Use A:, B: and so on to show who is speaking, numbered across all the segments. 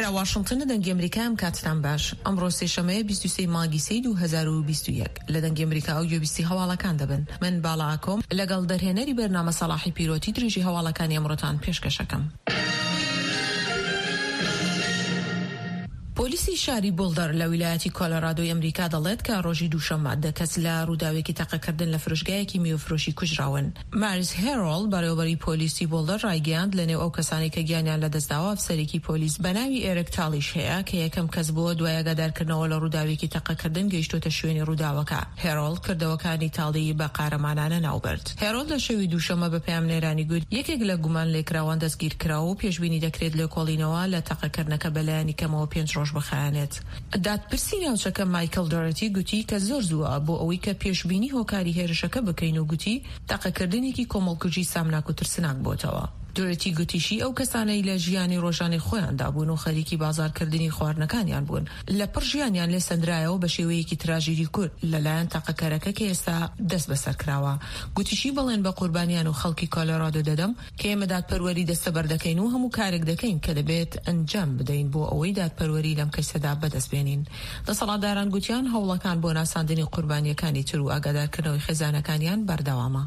A: لە واشنگتن دەنگی ئەمریکا ئەم کاتتان باش. ئەمڕۆ سێشەمەیە 23 مانگی سەی 2021 لە دەنگی ئەمریکا و گوێبیستی هەواڵەکان دەبن. من باڵا ئاکۆم لەگەڵ دەرهێنەری بەرنامە سەلاحی پیرۆتی درێژی هەواڵەکانی ئەمڕۆتان پێشکەشەکەم. پۆلیسی شاری بولدەر لە ویلایەتی کۆلۆرادۆی ئەمریکا دەڵێت کە ڕۆژی دووشەممە 10 کەس لە ڕووداوێکی تەقەکردن لە فرۆشگایەکی میوەفرۆشی کوژراون. مارس هێرۆڵ بەڕێوەبەری پۆلیسی بولدەر ڕایگەیاند لەنێو ئەو کەسانی کە گیانیان لە دەستداوە ئەفسەرێکی پۆلیس بە ناوی ئێرک تاڵیش هەیە کە یەکەم کەس بووە دوای ئاگادارکردنەوە لە ڕووداوێکی تەقەکردن گەیشتۆتە شوێنی ڕووداوەکە. هێرۆڵ کردەوەکانی تاڵی بە قارەمانانە ناوبرد. هێرۆڵ لە شەوی دووشەممە بە پەیامنێرانی گوت یەکێک لە گومان لێکراوان دەستگیر کراوە و پێشبینی دەکرێت لێکۆڵینەوە لە تەقەکردنەکە بەلایانی کەمەوە 5 ڕۆژ بخایەنێت. دادپرسی ناوچەکە مایکل دۆرەتی گوتی کە زۆر زووە بۆ ئەوەی کە پێشبینی هۆکاری هێرشەکە بکەین و گوتی تاقەکردنێکی کۆمەڵکوژی سامناک و ترسناک بۆتەوە. دۆرەتی گوتیشی ئەو کەسانەی لە ژیانی ڕۆژانەی خۆیاندا بوون و خەریکی بازارکردنی خواردنەکانیان بوون لە پڕ ژیانیان لێ سەندرایەوە بە شێوەیەکی تراژیدی کورد لەلایەن تاقەکەرەکە کە ئێستا دەست بەسەر کراوە. گوتیشی بەڵێن بە قوربانیان و خەڵکی کۆلۆرادۆ دەدەم کە ئێمە دادپەروەری دەستەبەر دەکەین و هەموو کارێک دەکەین کە دەبێت ئەنجام بدەین بۆ ئەوەی دادپەروەری لەم کەسەدا بەدەست بێنین. دەسەڵاتداران گوتیان هەوڵەکان بۆ ناساندنی قوربانیەکانی تر و ئاگادارکردنەوەی خێزانەکانیان بەردەوامە.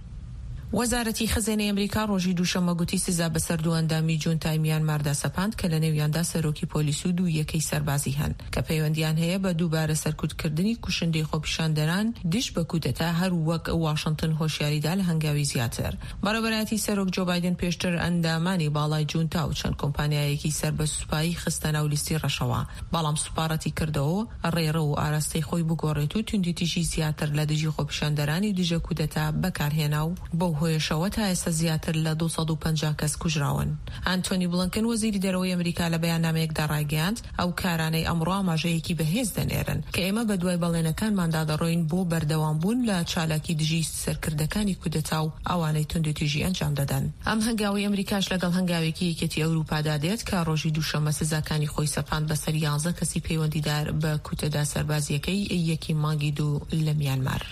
A: وەزارەتی خزانەی ئەمریکا ڕۆژی دووشەممە گوتی سزا بە سەردووەندامی جونتای میانماردا سەپاند کە لە نێویاندا سەرۆکی پۆلیس و 2 یەکەی سەربازی هەن کە پەیوەندیان هەیە بە دووبارە سەرکوتکردنی کوشندەی خۆپیشاندەران دیش بە کودەتا هەر وەک واشنگتن هۆشیاریدا لە هەنگاوی زیاتر. بەڕێوەبەری سەرۆک جۆ بایدن پێشتر ئەندامانی باڵای جونتا و چەند کۆمپانیایەکی سەربەسوپایی خستە ناو لیستی ڕەشەوە، بەڵام سوپارەتی کردەوە ڕێڕە و ئاراستەی خۆی بگۆڕێت و توندیتیژی زیاتر لە دژی خۆپیشاندەرانی دژە کودەتا بەکارهێنا و بەو هۆیشەوە تا ئێستا زیاتر لە 250 کەس کوژراون. ئانتۆنی بڵنکن وەزیری دەرەوەی ئەمریکا لە بەیاننامەیەکدا ڕایگەیاند ئەو کارانەی ئەمڕۆ ئاماژەیەکی بەهێز دەنێرن کە ئێمە بە دوای بەڵێنەکانماندا دەڕۆین بۆ بەردەوامبوون لە چالاکی دژی سەرکردەکانی کودەتا و ئەوانەی توندیتیژی ئەنجام دەدەن. ئەم هەنگاوی ئەمریکاش لەگەڵ هەنگاوێکی یەکێتی ئەوروپادا دێت کە ڕۆژی دووشەممە سزاکانی خۆی سەپاند بەسەر 11 کەسی پەیوەندیدار بە کوتەدا سەربازیەکەی یەکی مانگی 2 لە میانمار.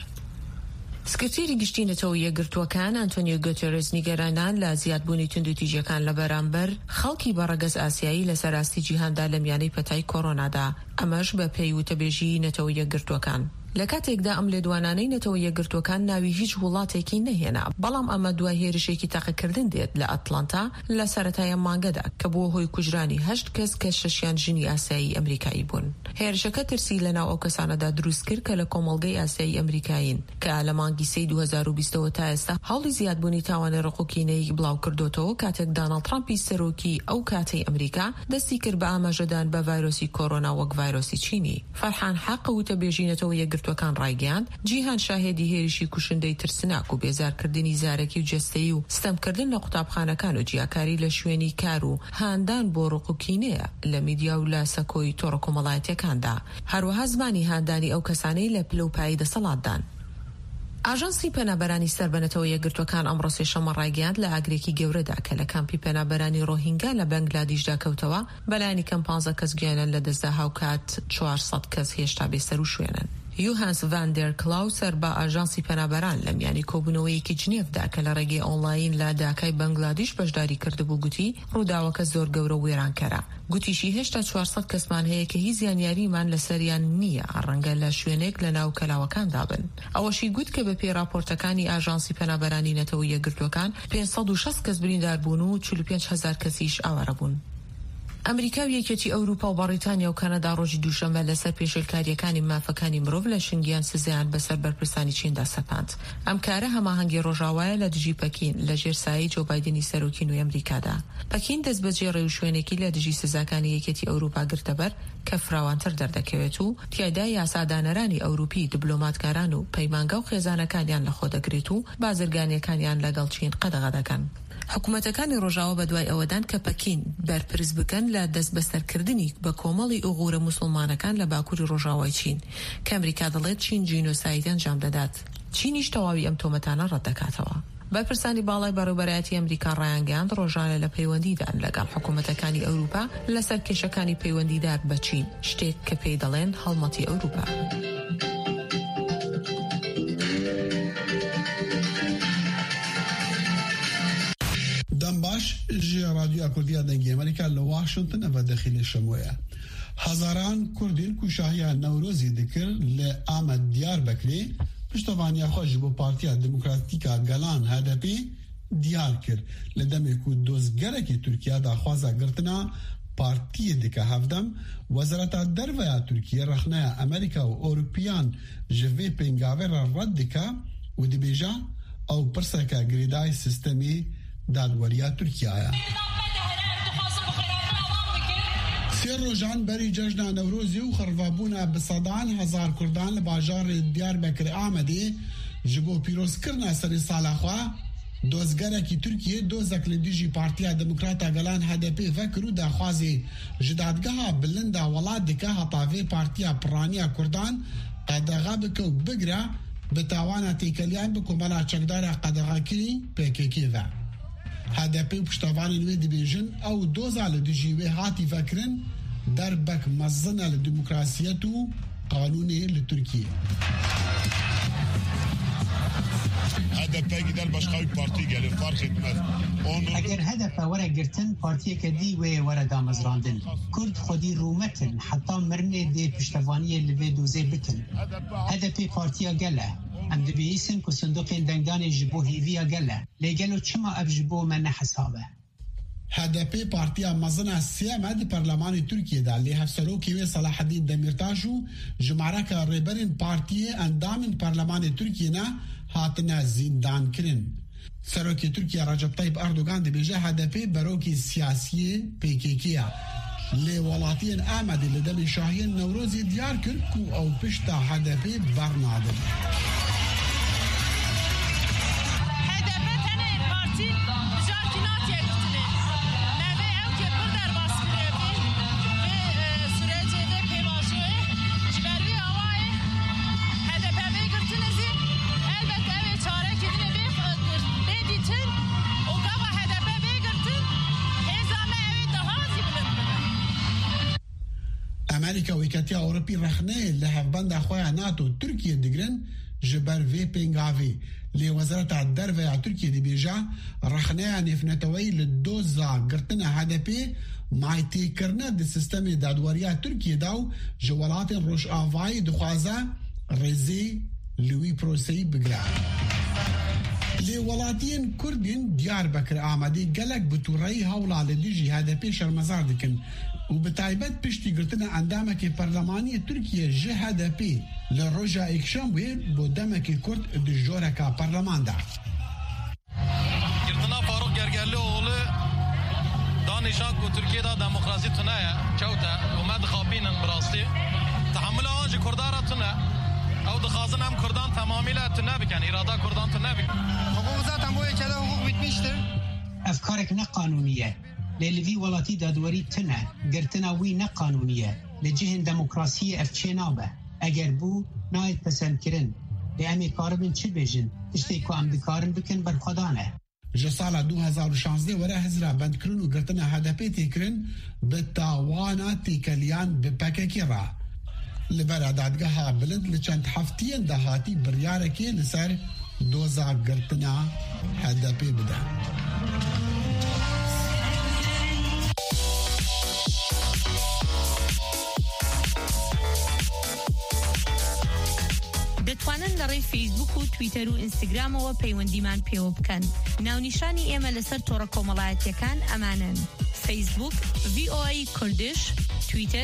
A: سکرتێری گشتی نەتەوە یەکگرتووەکان ئەنتۆنیۆ گوتێرێز نیگەرانان لە زیادبوونی توندوتیژیەکان لە بەرامبەر خەڵکی بەڕەگەز ئاسیایی لە سەراستی جیهاندا لە میانەی پەتای کۆڕۆنادا، ئەمەش بە پێی وتەبێژی نەتەوە یەکگرتووەکان. لە کاتێکدا ئەم لێدوانانەی نەتەوە یەکگرتووەکان ناوی هیچ وڵاتێکی نەهێنا، بەڵام ئەمە دوای هێرشێکی تاقەکردن دێت لە ئەتلانتا لە سەرەتای مانگەدا کە بۆ هۆی کوژرانی 8 کەس کە 6یان ژنی ئاسیایی ئەمریکایی بوون. هێرشەکە ترسی لەناو ئەو کەسانەدا دروست کرد کە لە کۆمەڵگەی ئاسیایی ئەمریکایین کە لە مانگی سەی 2020ەوە تا ئێستا هەڵی زیادبوونی تاوانە ڕقوکینەی بڵاو کردوتەوە کاتێک داناڵد ترامپی سەرۆکی ئەو کاتەی ئەمریکا دەستی کرد بە ئاماژەدان بە ڤایرۆسی کۆڕۆنا وەک ڤایرۆسی چینی. فەرحان حەق وتەبێژینەتەوە یەکگرتووەکان ڕایگەیاند جیهان شاهێدی هێرشی کوشندەی ترسناک و بێزارکردنی زارەکی و جەستەیی و ستەمکردن لە قوتابخانەکان و جیاکاری لە شوێنی کار و هاندان بۆ ڕقوکینەیە لە میدیا و لە سەکۆی تۆڕە کۆمەڵایەتیەکاندا، هەروەها زمانی هاندانی ئەو کەسانەی لە پلەپایی دەسەڵاتدان. ئاژانسی پەنابەرانی سەربەنەتەوە یەکگرتوەکان ئەمڕۆ سێشەممە ڕایگەیاند لە ئاگرێکی گەورەدا کە لە کامپی پەنابەرانی ڕۆهینگا لە بەنگلادیشدا کەوتەوە بەلایانی کەم 15 کەس گیانەن لە دەستدا هاوکات 400 کەس هێشتا بێسەر و شوێنن. یوهانس ڤاندێر کلاوسەر بە ئاژانسی پەنابەران لە میانی کۆبوونەوەیەکی جنێڤدا کە لە ڕێگەی ئۆنلاین لە داکای بەنگلادیش بەشداری کردبوو گوتی ڕووداوەکە زۆر گەورە و وێرانکەرە. گوتیشی هێشتا 400 کەسمان هەیە کە هیچ زیانیاریمان لەسەریان نییە، ڕەنگە لە شوێنێک لە ناو کەلاوەکاندا بن. ئەوەشی گوت کە بە پێی راپۆرتەکانی ئاژانسی پەنابەرانی نەتەوە یەکگرتووەکان 560 کەس بریندار بوون و 45,000 کەسیش ئاوارە بوون. ئەمریکا و یەکێتی ئەوروپا و بەڕیتانیا و کەنەدا ڕۆژی دووشەممە لەسەر پێشێلکاریەکانی مافەکانی مرۆڤ لە شنگیان سزایان بەسەر بەرپرسانی چیندا سەپاند. ئەم کارە هەماهەنگی ڕۆژاوایە لە دژی پەکین لە ژێر سایەی جۆ بایدنی سەرۆکی نوێی ئەمریکادا. پەکین دەست بەجێ ڕێو شوێنێکی لە دژی سزاکانی یەکێتی ئەوروپا گرتەبەر کە فراوانتر دەردەکەوێت و تیایدا یاسادانەرانی ئەوروپی دیبلۆماتکاران و پەیمانگە و خێزانەکانیان لە خۆ دەگرێت و بازرگانیەکانیان لەگەڵ چین قەدەغە دەکەن. حکوومەتەکانی ڕۆژاوە بە دوای ئەوەدان کە پەکین بەرپرس بکەن لە دەست بەسەرکردنی بە کۆمەڵی ئوغورە موسڵمانەکان لە باکووری ڕۆژاوای چین کە ئەمریکا دەڵێت چین جینۆساید ئەنجام دەدات. چینیش تەواوی ئەم تۆمەتانە ڕەت دەکاتەوە. بەرپرسانی باڵای بەڕێوەبەرایەتی ئەمریکا ڕایانگەیاند ڕۆژانە لە پەیوەندیدان لەگەڵ حکوومەتەکانی ئەوروپا لەسەر کێشەکانی پەیوەندیدار بە چین، شتێک کە پێی دەڵێن هەڵمەتی ئەوروپا.
B: دم باش جی رادیو کردیا دنگی امریکا لواشنطن و داخل شمویه هزاران کردین کوشاهی نوروزی دکر لآمد دیار بکری پشتوانی خوش با پارتیا دموکراتیکا گلان HDP دیار کرد لدمی کو دوزگره که ترکیه دا خوازه گرتنا پارتی دکه هفدم وزارت درویا ترکیه رخنه امریکا و اوروپیان جوی پنگاوه را رد دکه و دی بیجا او پرسکه گریدای سیستمی دادوریا ترکیه سیر روزان بری جشن نوروزی و خرفابونا بصدان هزار کردان لباجار دیار بکر آمدی جبو پیروز کرنا سری سالاخوا دوزگره کی ترکیه دوزک لدیجی پارتیا دموکراتا گلان HDP فکرو دا خوازی جدادگاه بلندا ولاد دکه هطاوی پارتیا پرانیا کردان قدغا بکو بگره بتاوانا تیکلیان بکو ملا چکدار قدغا کلی PKK و HDP پشتوانی نوی دیبیجن او دوزا لدیجی و هاتی فکرن در بک مزنه لدیموکراسیت و قانونی لترکیه
C: HDP gider başka bir parti gelir fark etmez.
D: اگر هدف ورا گرتن پارتی کدی و ورا دامزراندن کرد خودی رومتن حتی مرنه دی پشتوانی لوی دوزه بکن HDP پارتیا گله ام دبیسن که صندوق دنگان جبو هیویا گله لگلو چما اب جبو من حسابه
B: HDP پارتیا مزنه سیامه دی پارلمان ترکیه دا لی هفسلوکی و صلاح الدین دمیرتاشو جمعره که ریبرین پارتی اندامین پارلمان ترکیه نه هاتنا زندان کرن سروکی ترکیه رجب طیب اردوغان دی بیجه HDP بروکی سیاسی PKK لی ولاتین آمدی لدل شاهین نوروزی دیار کرد کو او پشتا HDP برنادن امریکا و کتیا اوروپی رخنه لحفبند اخویا ناتو ترکیه دگرن جبر وی پنگاوی لی وزارت درویا ترکیه دی بیجا رخنه نفنتوی لدوزا گرتن HDP مایتی کرنه دی سیستم دادوریا ترکیه داو جوالات روش آوائی دخوازه رزی لوی پروسی بگره لی ولاتین کردین دیار بکر آمدی گلک بطوری هولا لدیجی HDP شرمزار دکن و بتایبت پشتی گرتن اندامک پارلمانی ترکیه جه HDP لروجا اکشام وید بو دمک کرد دجورکا پارلمان دا
E: گرتنا فاروق گرگرلی oğlu دانشان کو ترکیه دا دموکراسی تنه چوتا اومد خوابینن براستی تحمل آنجی کردارا تنه او دخوازن هم کردان تمامیل تنه بکن اراده کردان تنه بکن
F: حقوق zaten bu ülkede hukuk bitmiştir.
D: افکارک نه قانونیه لیلوی ولاتی دادوری تنه گرتنا وی نه قانونیه لجهن دموکراسی افچینابه اگر بو نایت پسند کرن لی امی کاربن چه بیجن تشتی که ام دکارن بکن بر خدانه
B: جسال 2016 وره هزرا بند کرن و گرتن HDP تیکرن به تاوانا تیکلیان به پککی را لبر دادگاه بلند لچند هفتین دهاتی بریارکی لسر دوزا گرتنا HDP بده
G: دەتوانن لەڕێی فیسبوک و تویتەر و ئینستاگرامەوە پەیوەندیمان پێوە بکەن. ناونیشانی ئێمە لەسەر تۆڕە کۆمەڵایەتیەکان ئەمانن: فیسبوک VOA کوردش، تویتەر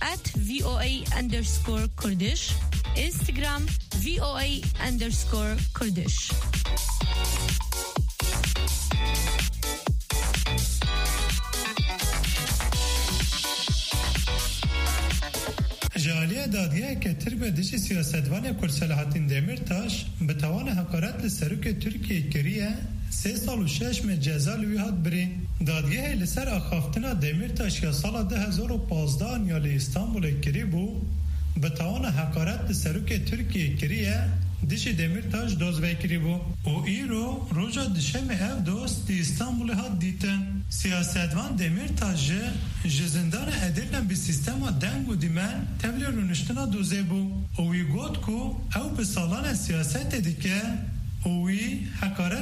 G: @VOA_کوردش، ئینستاگرام VOA_کوردش.
H: جاليه داديه كتر بدش سياستوان كرد سلاحالدين ديميرتاش بتوان حقارت لسروك تركيا كريه 3 سال و 6 ماه جزا لوی هات برین. دادگاه لسر اخافتنا دمیرتاش که سال 2015 یا لی استانبول کری بو به توان حقارت لسروک ترکیه کریه دیش دمیرتاش دوز وکری بو او ای رو روژا دشم او دوست دی استانبول هات دیتن. سیاستوان دمیرتاش جزندان ادرنم به سیستما دنگ و دیمن تبلی رونشتنا دوزه بو اوی گوت کو او به سالان سیاست دیگه اوی حقارت